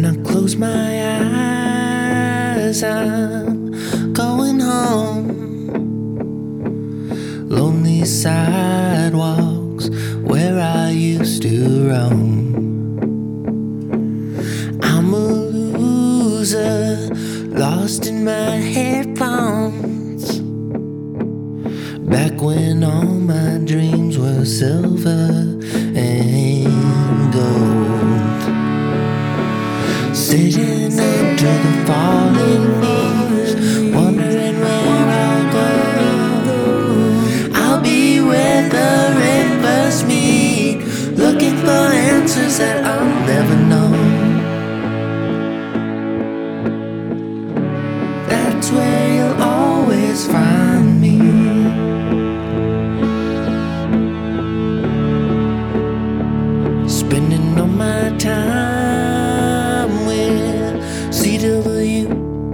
When I close my eyes, I'm going home. Lonely sidewalks where I used to roam. I'm a loser, lost in my headphones. Back when all my dreams were silver and gold. Sitting under the falling leaves, wondering where I'll go. I'll be where the rivers meet, looking for answers that I'll never know. That's where you'll always find me. Spending all my time with CW,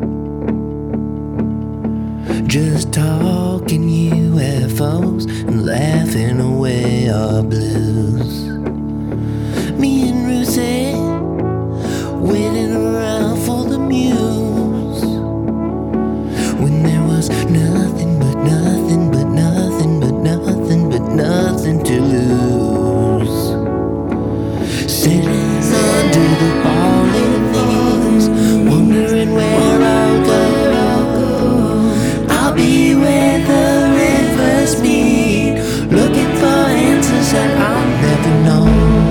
just talking UFOs and laughing away our blues. Me and Ruthie waiting around for the muse, when there was nothing but nothing but nothing but nothing but nothing to lose. Sitting under the falling leaves, wondering where I'll go. I'll be where the rivers meet, looking for answers that I'll never know.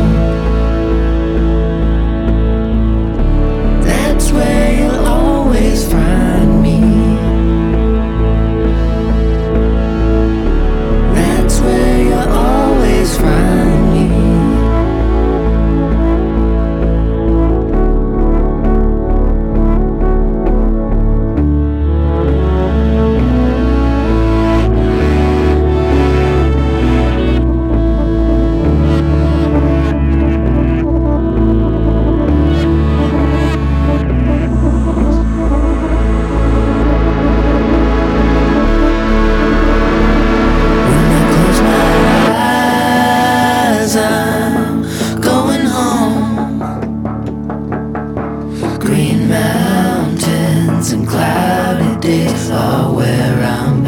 That's where you'll always find me. That's where you'll always find me. I'm going home. Green mountains and cloudy days are where I'm